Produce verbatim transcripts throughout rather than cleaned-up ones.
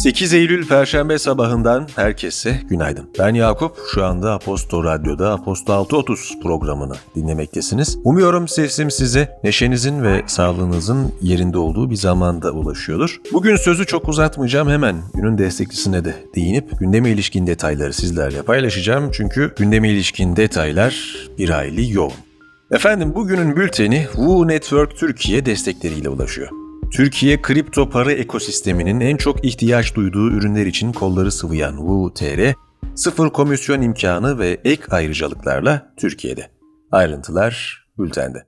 sekiz Eylül Perşembe sabahından herkese günaydın. Ben Yakup, şu anda Aposto Radyo'da Aposto altı otuz programını dinlemektesiniz. Umuyorum sesim size neşenizin ve sağlığınızın yerinde olduğu bir zamanda ulaşıyordur. Bugün sözü çok uzatmayacağım, hemen günün destekçisine de değinip gündeme ilişkin detayları sizlerle paylaşacağım. Çünkü gündeme ilişkin detaylar bir hayli yoğun. Efendim bugünün bülteni Wu Network Türkiye destekleriyle ulaşıyor. Türkiye kripto para ekosisteminin en çok ihtiyaç duyduğu ürünler için kolları sıvayan Wu nokta tr, sıfır komisyon imkanı ve ek ayrıcalıklarla Türkiye'de. Ayrıntılar bültende.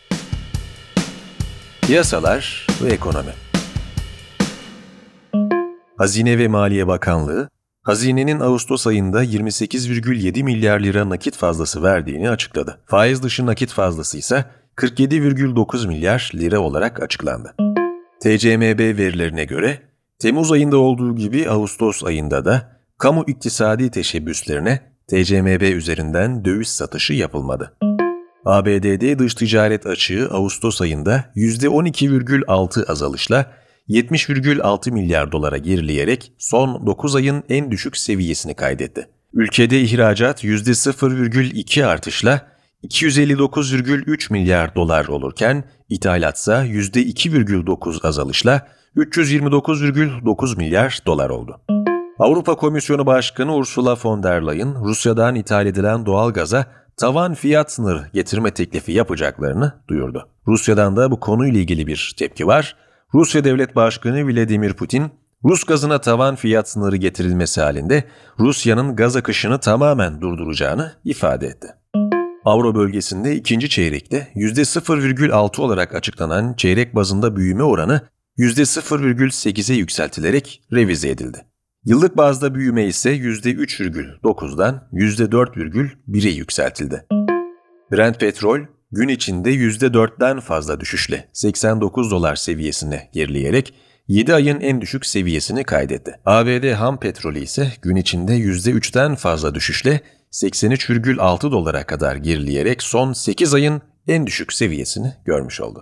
Piyasalar ve ekonomi. Hazine ve Maliye Bakanlığı, hazinenin Ağustos ayında yirmi sekiz virgül yedi milyar lira nakit fazlası verdiğini açıkladı. Faiz dışı nakit fazlası ise kırk yedi virgül dokuz milyar lira olarak açıklandı. T C M B verilerine göre Temmuz ayında olduğu gibi Ağustos ayında da kamu iktisadi teşebbüslerine T C M B üzerinden döviz satışı yapılmadı. A B D'de dış ticaret açığı Ağustos ayında yüzde on iki virgül altı azalışla yetmiş virgül altı milyar dolara gerileyerek son dokuz ayın en düşük seviyesini kaydetti. Ülkede ihracat yüzde sıfır virgül iki artışla iki yüz elli dokuz virgül üç milyar dolar olurken ithalatsa yüzde iki virgül dokuz azalışla üç yüz yirmi dokuz virgül dokuz milyar dolar oldu. Avrupa Komisyonu Başkanı Ursula von der Leyen, Rusya'dan ithal edilen doğalgaza tavan fiyat sınırı getirme teklifi yapacaklarını duyurdu. Rusya'dan da bu konuyla ilgili bir tepki var. Rusya Devlet Başkanı Vladimir Putin, Rus gazına tavan fiyat sınırı getirilmesi halinde Rusya'nın gaz akışını tamamen durduracağını ifade etti. Avro bölgesinde ikinci çeyrekte yüzde sıfır virgül altı olarak açıklanan çeyrek bazında büyüme oranı yüzde sıfır virgül sekize yükseltilerek revize edildi. Yıllık bazda büyüme ise yüzde üç virgül dokuzdan yüzde dört virgül bire yükseltildi. Brent petrol gün içinde yüzde dörtten fazla düşüşle seksen dokuz dolar seviyesine gerileyerek yedi ayın en düşük seviyesini kaydetti. A B D ham petrolü ise gün içinde yüzde üçten fazla düşüşle seksen üç virgül altı dolara kadar gerileyerek son sekiz ayın en düşük seviyesini görmüş oldu.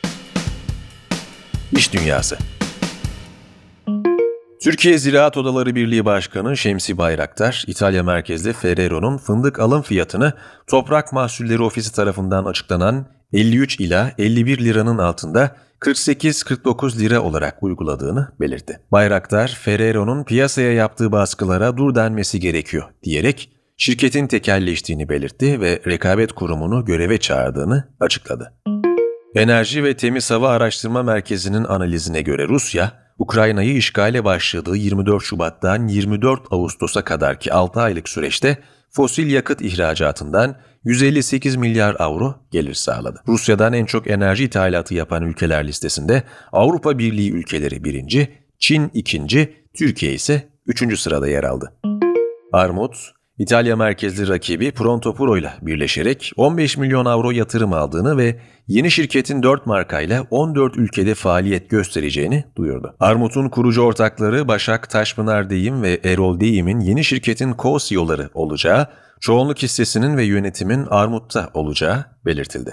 İş dünyası. Türkiye Ziraat Odaları Birliği Başkanı Şemsi Bayraktar, İtalya merkezli Ferrero'nun fındık alım fiyatını Toprak Mahsulleri Ofisi tarafından açıklanan elli üç ila elli bir liranın altında kırk sekiz kırk dokuz lira olarak uyguladığını belirtti. Bayraktar, Ferrero'nun piyasaya yaptığı baskılara dur denmesi gerekiyor diyerek şirketin tekelleştiğini belirtti ve Rekabet Kurumu'nu göreve çağırdığını açıkladı. Enerji ve Temiz Hava Araştırma Merkezi'nin analizine göre Rusya, Ukrayna'yı işgale başladığı yirmi dört Şubat'tan yirmi dört Ağustos'a kadarki altı aylık süreçte fosil yakıt ihracatından yüz elli sekiz milyar avro gelir sağladı. Rusya'dan en çok enerji ithalatı yapan ülkeler listesinde Avrupa Birliği ülkeleri birinci, Çin ikinci, Türkiye ise üçüncü sırada yer aldı. Armut, İtalya merkezli rakibi Pronto ile birleşerek on beş milyon avro yatırım aldığını ve yeni şirketin dört markayla on dört ülkede faaliyet göstereceğini duyurdu. Armut'un kurucu ortakları Başak Taşpınar Deyim ve Erol Deyim'in yeni şirketin co-C E O'ları olacağı, çoğunluk hissesinin ve yönetimin Armut'ta olacağı belirtildi.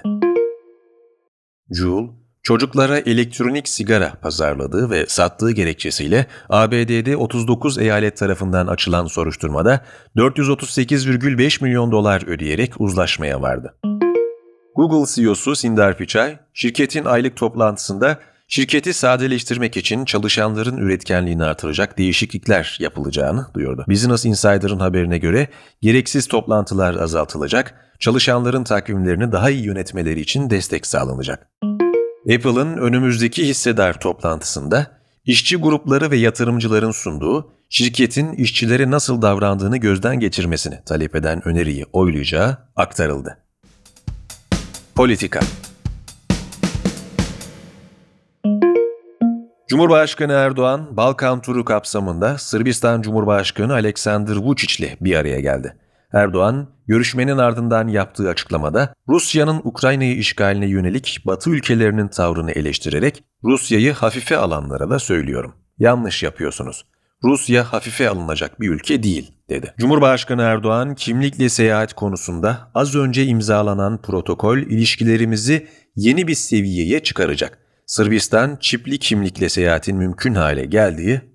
Juul, çocuklara elektronik sigara pazarladığı ve sattığı gerekçesiyle A B D'de otuz dokuz eyalet tarafından açılan soruşturmada dört yüz otuz sekiz virgül beş milyon dolar ödeyerek uzlaşmaya vardı. Google C E O'su Sundar Pichai, şirketin aylık toplantısında şirketi sadeleştirmek için çalışanların üretkenliğini artıracak değişiklikler yapılacağını duyurdu. Business Insider'ın haberine göre gereksiz toplantılar azaltılacak, çalışanların takvimlerini daha iyi yönetmeleri için destek sağlanacak. Apple'ın önümüzdeki hissedar toplantısında işçi grupları ve yatırımcıların sunduğu şirketin işçilere nasıl davrandığını gözden geçirmesini talep eden öneriyi oylayacağı aktarıldı. Politika. Cumhurbaşkanı Erdoğan, Balkan turu kapsamında Sırbistan Cumhurbaşkanı Aleksandar Vučić ile bir araya geldi. Erdoğan, görüşmenin ardından yaptığı açıklamada Rusya'nın Ukrayna'yı işgaline yönelik Batı ülkelerinin tavrını eleştirerek Rusya'yı hafife alanlara da söylüyorum. Yanlış yapıyorsunuz. Rusya hafife alınacak bir ülke değil, dedi. Cumhurbaşkanı Erdoğan, kimlikle seyahat konusunda az önce imzalanan protokol ilişkilerimizi yeni bir seviyeye çıkaracak. Sırbistan, çipli kimlikle seyahatin mümkün hale geldiği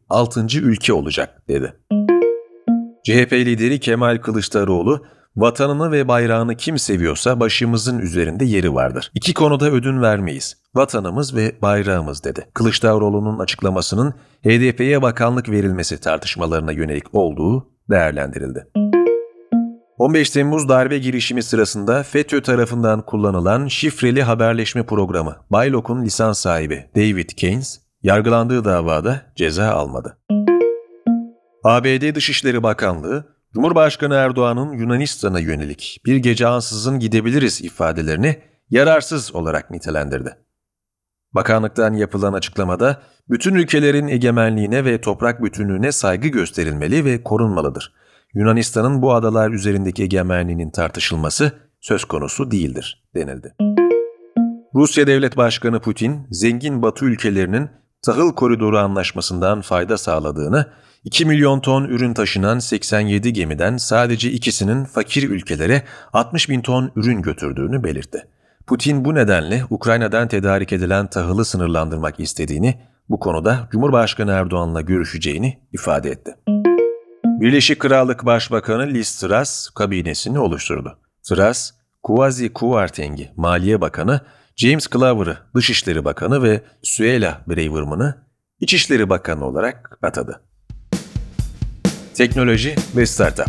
altıncı ülke olacak dedi. C H P lideri Kemal Kılıçdaroğlu, vatanını ve bayrağını kim seviyorsa başımızın üzerinde yeri vardır. İki konuda ödün vermeyiz. Vatanımız ve bayrağımız dedi. Kılıçdaroğlu'nun açıklamasının H D P'ye bakanlık verilmesi tartışmalarına yönelik olduğu değerlendirildi. on beş Temmuz darbe girişimi sırasında FETÖ tarafından kullanılan şifreli haberleşme programı Baylok'un lisans sahibi David Keynes, yargılandığı davada ceza almadı. A B D Dışişleri Bakanlığı, Cumhurbaşkanı Erdoğan'ın Yunanistan'a yönelik bir gece ansızın gidebiliriz ifadelerini yararsız olarak nitelendirdi. Bakanlıktan yapılan açıklamada, bütün ülkelerin egemenliğine ve toprak bütünlüğüne saygı gösterilmeli ve korunmalıdır. Yunanistan'ın bu adalar üzerindeki egemenliğinin tartışılması söz konusu değildir, denildi. Rusya Devlet Başkanı Putin, zengin Batı ülkelerinin tahıl koridoru anlaşmasından fayda sağladığını, iki milyon ton ürün taşınan seksen yedi gemiden sadece ikisinin fakir ülkelere altmış bin ton ürün götürdüğünü belirtti. Putin bu nedenle Ukrayna'dan tedarik edilen tahılı sınırlandırmak istediğini, bu konuda Cumhurbaşkanı Erdoğan'la görüşeceğini ifade etti. Birleşik Krallık Başbakanı Liz Truss kabinesini oluşturdu. Truss, Kwasi Kwarteng'i Maliye Bakanı, James Clover'ı Dışişleri Bakanı ve Suella Braverman'ı İçişleri Bakanı olarak atadı. Teknoloji ve Startup.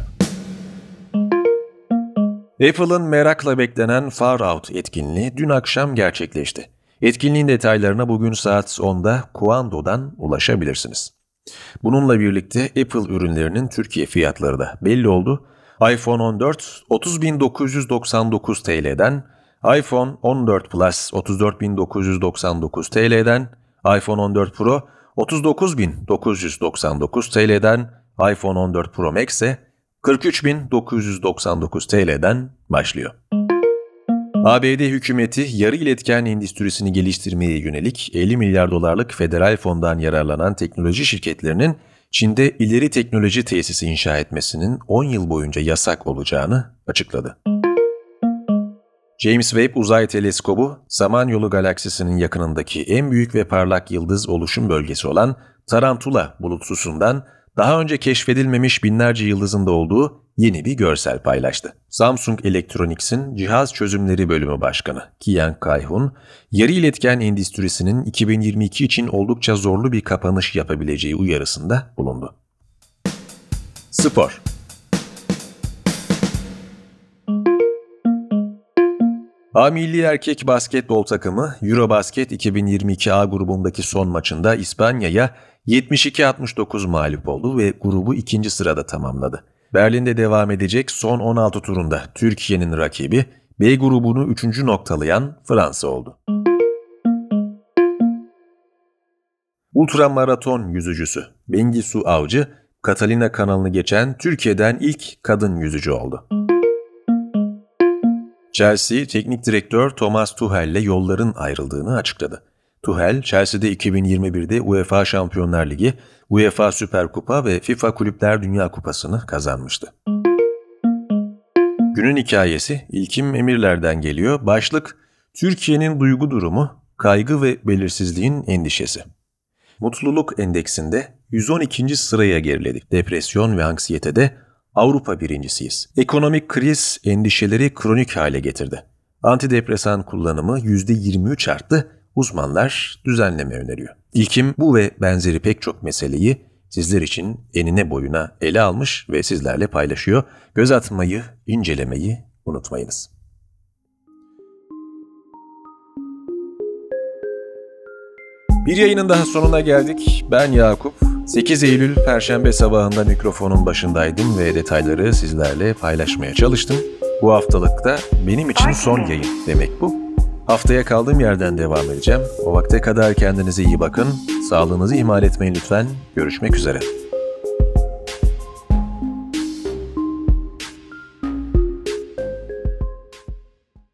Apple'ın merakla beklenen Far Out etkinliği dün akşam gerçekleşti. Etkinliğin detaylarına bugün saat onda Kuando'dan ulaşabilirsiniz. Bununla birlikte Apple ürünlerinin Türkiye fiyatları da belli oldu. iPhone on dört otuz bin dokuz yüz doksan dokuz TL'den, iPhone on dört Plus otuz dört bin dokuz yüz doksan dokuz TL'den, iPhone on dört Pro otuz dokuz bin dokuz yüz doksan dokuz TL'den, iPhone on dört Pro Max ise kırk üç bin dokuz yüz doksan dokuz TL'den başlıyor. A B D hükümeti yarı iletken endüstrisini geliştirmeye yönelik elli milyar dolarlık federal fondan yararlanan teknoloji şirketlerinin Çin'de ileri teknoloji tesisi inşa etmesinin on yıl boyunca yasak olacağını açıkladı. James Webb Uzay Teleskobu, Samanyolu galaksisinin yakınındaki en büyük ve parlak yıldız oluşum bölgesi olan Tarantula bulutsusundan daha önce keşfedilmemiş binlerce yıldızın da olduğu yeni bir görsel paylaştı. Samsung Electronics'in Cihaz Çözümleri Bölümü Başkanı Kian Kai-hun, yarı iletken endüstrisinin iki bin yirmi iki için oldukça zorlu bir kapanış yapabileceği uyarısında bulundu. Spor. A Milli Erkek Basketbol takımı Eurobasket iki bin yirmi iki A grubundaki son maçında İspanya'ya yetmiş iki altmış dokuz mağlup oldu ve grubu ikinci sırada tamamladı. Berlin'de devam edecek son on altı turunda Türkiye'nin rakibi B grubunu üçüncü noktalayan Fransa oldu. Ultramaraton yüzücüsü Bengisu Avcı, Catalina kanalını geçen Türkiye'den ilk kadın yüzücü oldu. Chelsea Teknik Direktör Thomas Tuchel'le yolların ayrıldığını açıkladı. Tuchel, Chelsea'de iki bin yirmi birde UEFA Şampiyonlar Ligi, UEFA Süper Kupa ve FIFA Kulüpler Dünya Kupası'nı kazanmıştı. Günün hikayesi İlkim Emirler'den geliyor. Başlık, Türkiye'nin duygu durumu, kaygı ve belirsizliğin endişesi. Mutluluk endeksinde yüz on ikinci sıraya geriledik. Depresyon ve anksiyetede Avrupa birincisiyiz. Ekonomik kriz endişeleri kronik hale getirdi. Antidepresan kullanımı yüzde yirmi üç arttı. Uzmanlar düzenleme öneriyor. İlkim bu ve benzeri pek çok meseleyi sizler için enine boyuna ele almış ve sizlerle paylaşıyor. Göz atmayı, incelemeyi unutmayınız. Bir yayının daha sonuna geldik. Ben Yakup. sekiz Eylül Perşembe sabahında mikrofonun başındaydım ve detayları sizlerle paylaşmaya çalıştım. Bu haftalıkta benim için son yayın demek bu. Haftaya kaldığım yerden devam edeceğim. O vakte kadar kendinize iyi bakın. Sağlığınızı ihmal etmeyin lütfen. Görüşmek üzere.